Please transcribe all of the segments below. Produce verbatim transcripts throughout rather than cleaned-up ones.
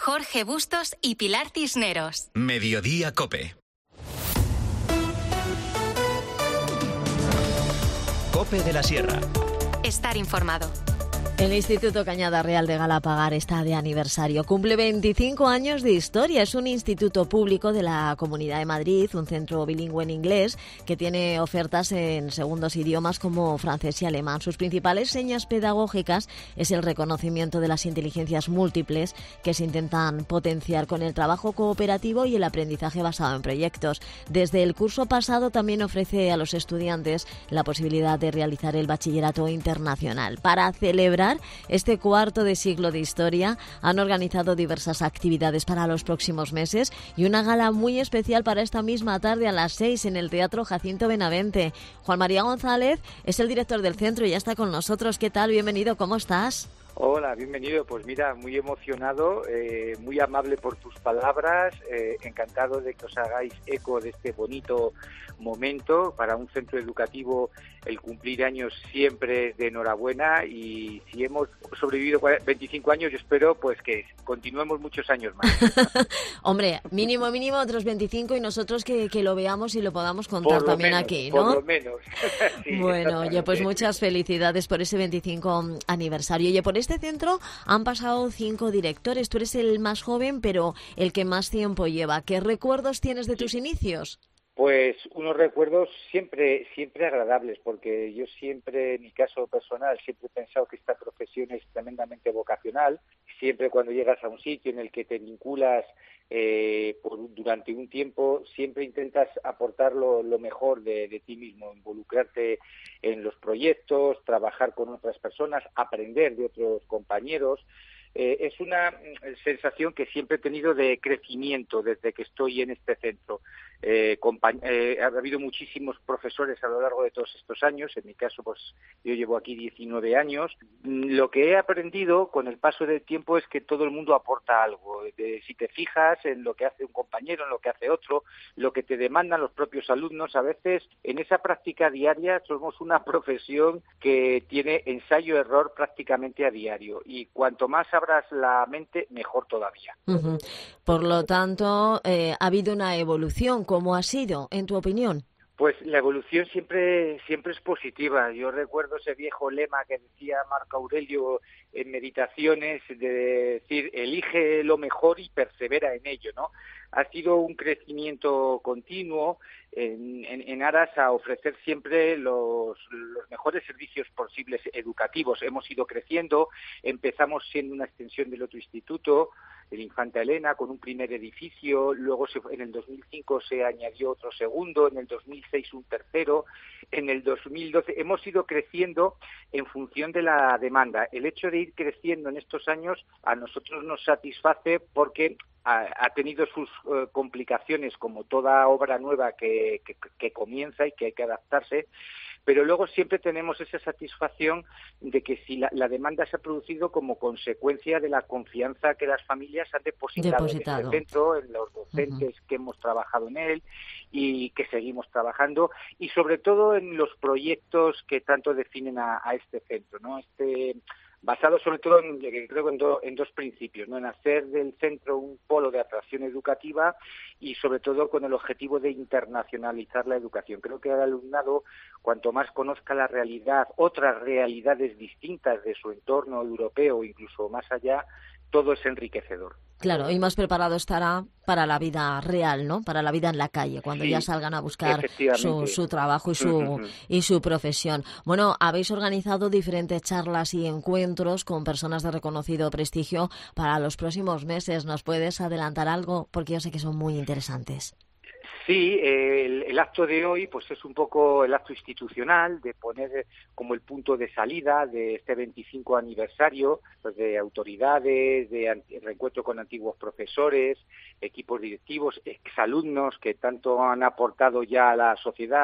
Jorge Bustos y Pilar Cisneros. Mediodía COPE. COPE de la Sierra. Estar informado. El Instituto Cañada Real de Galapagar está de aniversario. Cumple veinticinco años de historia. Es un instituto público de la Comunidad de Madrid, un centro bilingüe en inglés que tiene ofertas en segundos idiomas como francés y alemán. Sus principales señas pedagógicas es el reconocimiento de las inteligencias múltiples que se intentan potenciar con el trabajo cooperativo y el aprendizaje basado en proyectos. Desde el curso pasado también ofrece a los estudiantes la posibilidad de realizar el bachillerato internacional. Para celebrar este cuarto de siglo de historia, han organizado diversas actividades para los próximos meses y una gala muy especial para esta misma tarde a las seis en el Teatro Jacinto Benavente. Juan María González es el director del centro y ya está con nosotros. ¿Qué tal? Bienvenido, ¿cómo estás? Hola, bienvenido. Pues mira, muy emocionado, eh, muy amable por tus palabras, eh, encantado de que os hagáis eco de este bonito momento. Para un centro educativo el cumplir años siempre de enhorabuena, y si hemos sobrevivido veinticinco años, yo espero pues que continuemos muchos años más. Hombre, mínimo, mínimo otros veinticinco, y nosotros que, que lo veamos y lo podamos contar también menos, aquí, ¿no? Por lo menos. Sí, bueno, oye, pues muchas felicidades por ese veinticinco aniversario. Oye, por este centro han pasado cinco directores. Tú eres el más joven, pero el que más tiempo lleva. ¿Qué recuerdos tienes de tus inicios? Pues unos recuerdos siempre siempre agradables, porque yo siempre, en mi caso personal, siempre he pensado que esta profesión es tremendamente vocacional. Siempre cuando llegas a un sitio en el que te vinculas eh, por, durante un tiempo, siempre intentas aportar lo, lo mejor de, de ti mismo, involucrarte en los proyectos, trabajar con otras personas, aprender de otros compañeros. Eh, es una sensación que siempre he tenido de crecimiento desde que estoy en este centro. Eh, eh, ha habido muchísimos profesores a lo largo de todos estos años. En mi caso, pues yo llevo aquí diecinueve años. Lo que he aprendido con el paso del tiempo es que todo el mundo aporta algo. De, si te fijas en lo que hace un compañero, en lo que hace otro, lo que te demandan los propios alumnos, a veces en esa práctica diaria somos una profesión que tiene ensayo-error prácticamente a diario, y cuanto más abras la mente, mejor todavía. Uh-huh. Por lo tanto, eh, ha habido una evolución. ¿Cómo ha sido, en tu opinión? Pues la evolución siempre siempre es positiva. Yo recuerdo ese viejo lema que decía Marco Aurelio en Meditaciones, de decir, elige lo mejor y persevera en ello, ¿no? Ha sido un crecimiento continuo en, en, en aras a ofrecer siempre los, los mejores servicios posibles educativos. Hemos ido creciendo, empezamos siendo una extensión del otro instituto, el Infanta Elena, con un primer edificio, luego se, en el dos mil cinco se añadió otro segundo, en el dos mil seis un tercero, en el dos mil doce hemos ido creciendo en función de la demanda. El hecho de ir creciendo en estos años a nosotros nos satisface, porque ha, ha tenido sus uh, complicaciones, como toda obra nueva que, que, que comienza y que hay que adaptarse, pero luego siempre tenemos esa satisfacción de que si la, la demanda se ha producido como consecuencia de la confianza que las familias han depositado, depositado. en este centro, en los docentes uh-huh. que hemos trabajado en él y que seguimos trabajando, y sobre todo en los proyectos que tanto definen a, a este centro, ¿no? Este basado sobre todo en, creo que en, do, en dos principios, ¿no? En hacer del centro un polo de atracción educativa y sobre todo con el objetivo de internacionalizar la educación. Creo que el alumnado, cuanto más conozca la realidad, otras realidades distintas de su entorno europeo, incluso más allá, todo es enriquecedor. Claro, y más preparado estará para la vida real, ¿no? Para la vida en la calle, cuando sí, ya salgan a buscar su, su trabajo y su, y su profesión. Bueno, habéis organizado diferentes charlas y encuentros con personas de reconocido prestigio para los próximos meses. ¿Nos puedes adelantar algo? Porque yo sé que son muy interesantes. Sí, el, el acto de hoy pues es un poco el acto institucional de poner como el punto de salida de este veinticinco aniversario, pues de autoridades, de reencuentro con antiguos profesores, equipos directivos, exalumnos que tanto han aportado ya a la sociedad,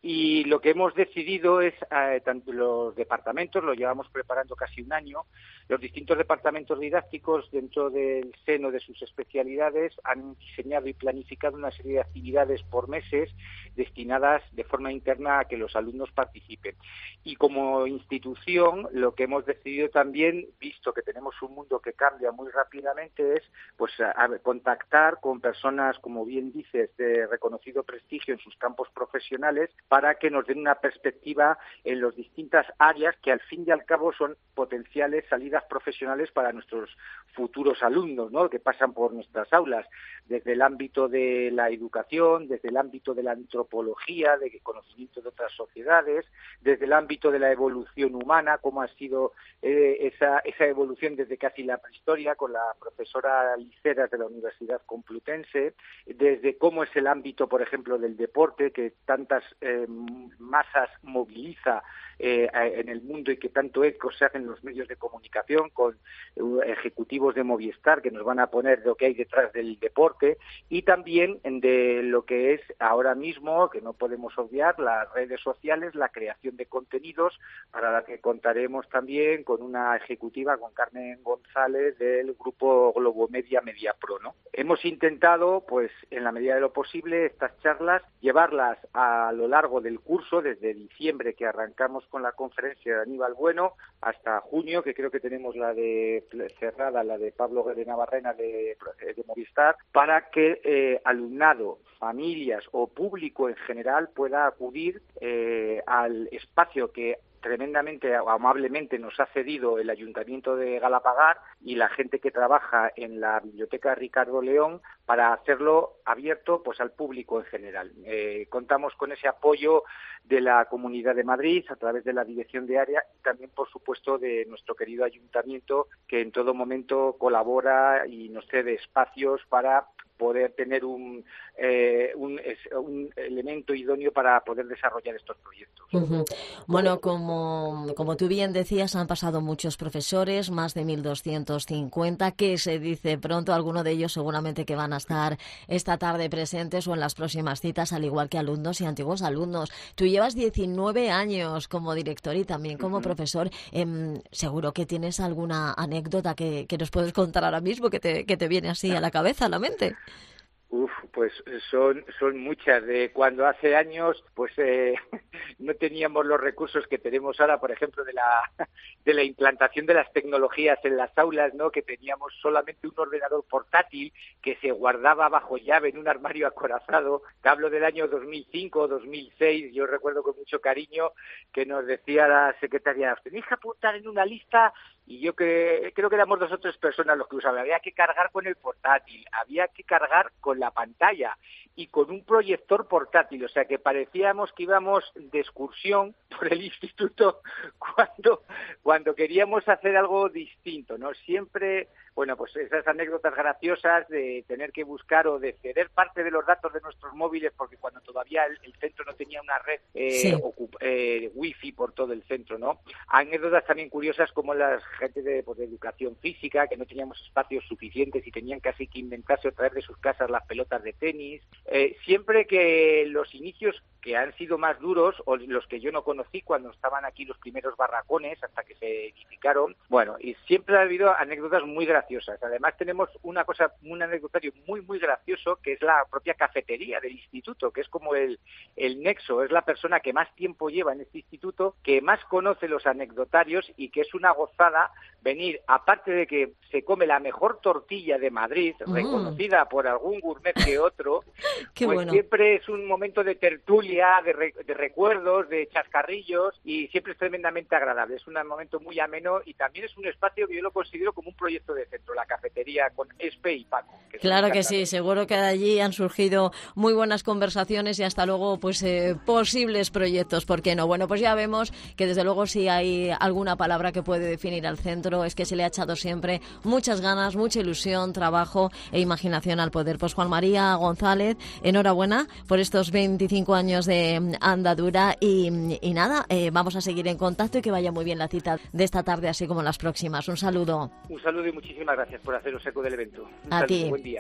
Y lo que hemos decidido es, eh, tanto los departamentos, lo llevamos preparando casi un año, los distintos departamentos didácticos dentro del seno de sus especialidades han diseñado y planificado una serie de actividades por meses destinadas de forma interna a que los alumnos participen. Y como institución, lo que hemos decidido también, visto que tenemos un mundo que cambia muy rápidamente, es pues a, a contactar con personas, como bien dices, de reconocido prestigio en sus campos profesionales para que nos den una perspectiva en las distintas áreas que al fin y al cabo son potenciales salidas profesionales para nuestros futuros alumnos, ¿no?, que pasan por nuestras aulas, desde el ámbito de la educación, desde el ámbito de la antropología, de conocimiento de otras sociedades, desde el ámbito de la evolución humana, cómo ha sido eh, esa, esa evolución desde casi la prehistoria con la profesora Liceras de la Universidad Complutense, desde cómo es el ámbito, por ejemplo, del deporte, que tantas eh, masas moviliza eh, en el mundo y que tanto eco se hace en los medios de comunicación, con ejecutivos de Movistar que nos van a poner lo que hay detrás del deporte, y también de lo que es ahora mismo, que no podemos obviar, las redes sociales, la creación de contenidos, para la que contaremos también con una ejecutiva, con Carmen González, del grupo Globomedia Mediapro, ¿no? Hemos intentado, pues, en la medida de lo posible, estas charlas, llevarlas a lo largo del curso, desde diciembre, que arrancamos con la conferencia de Aníbal Bueno, hasta junio, que creo que tenemos la de cerrada, la de Pablo de Navarrena de, de Movistar, para que eh, alumnado, familias o público en general pueda acudir eh, al espacio que tremendamente, amablemente nos ha cedido el Ayuntamiento de Galapagar y la gente que trabaja en la Biblioteca Ricardo León, para hacerlo abierto pues al público en general. Eh, contamos con ese apoyo de la Comunidad de Madrid a través de la Dirección de Área y también, por supuesto, de nuestro querido Ayuntamiento, que en todo momento colabora y nos cede espacios para poder tener un, eh, un, un elemento idóneo para poder desarrollar estos proyectos. Uh-huh. Bueno, como, como tú bien decías, han pasado muchos profesores, más de mil doscientos cincuenta, que se dice pronto, algunos de ellos seguramente que van a estar esta tarde presentes o en las próximas citas, al igual que alumnos y antiguos alumnos. Tú llevas diecinueve años como director y también como uh-huh. profesor. Eh, seguro que tienes alguna anécdota que, que nos puedes contar ahora mismo, que te, que te viene así a la cabeza, a la mente. Uf, pues son son muchas. De cuando hace años, pues eh, no teníamos los recursos que tenemos ahora, por ejemplo, de la de la implantación de las tecnologías en las aulas, ¿no? Que teníamos solamente un ordenador portátil que se guardaba bajo llave en un armario acorazado. Te hablo del año dos mil cinco, dos mil seis. Yo recuerdo con mucho cariño que nos decía la secretaria: tenéis que apuntar en una lista. Y yo que, creo que éramos dos o tres personas los que usaban. Había que cargar con el portátil, había que cargar con la pantalla y con un proyector portátil. O sea que parecíamos que íbamos de excursión por el instituto cuando, cuando queríamos hacer algo distinto, ¿no? Siempre, bueno, pues esas anécdotas graciosas de tener que buscar o de ceder parte de los datos de nuestros móviles, porque cuando todavía el, el centro no tenía una red eh, sí. ocup, eh, wifi por todo el centro, ¿no? Anécdotas también curiosas como las gente de, pues, de educación física, que no teníamos espacios suficientes y tenían casi que inventarse o traer de sus casas las pelotas de tenis. Eh, siempre que los inicios que han sido más duros, o los que yo no conocí cuando estaban aquí los primeros barracones hasta que se edificaron, bueno, y siempre ha habido anécdotas muy graciosas. Además tenemos una cosa, un anecdotario muy, muy gracioso, que es la propia cafetería del instituto, que es como el, el nexo, es la persona que más tiempo lleva en este instituto, que más conoce los anecdotarios y que es una gozada venir, aparte de que se come la mejor tortilla de Madrid, mm. reconocida por algún gourmet que otro, Qué pues bueno. Siempre es un momento de tertulia, de, re, de recuerdos, de chascarrillos, y siempre es tremendamente agradable. Es un momento muy ameno y también es un espacio que yo lo considero como un proyecto de centro, la cafetería con Espe y Paco. Que claro que sí, seguro que de allí han surgido muy buenas conversaciones y hasta luego pues eh, posibles proyectos, ¿por qué no? Bueno, pues ya vemos que desde luego si hay alguna palabra que puede definir al centro es que se le ha echado siempre muchas ganas, mucha ilusión, trabajo e imaginación al poder. Pues Juan María González, enhorabuena por estos veinticinco años de andadura y, y nada, eh, vamos a seguir en contacto y que vaya muy bien la cita de esta tarde así como las próximas. Un saludo. Un saludo y muchísimas gracias por haceros eco del evento. Un a saludo, ti. Buen día.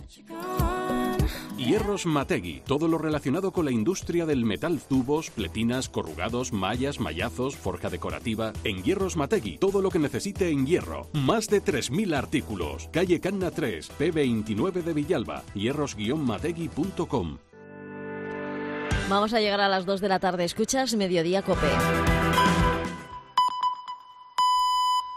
Hierros Mategui, todo lo relacionado con la industria del metal, tubos, pletinas, corrugados, mallas, mallazos, forja decorativa. En Hierros Mategui, todo lo que necesite en hierro. Más de tres mil artículos. Calle Canna tres, P veintinueve de Villalba. hierros guion mategui punto com. Vamos a llegar a las dos de la tarde. Escuchas Mediodía Cope.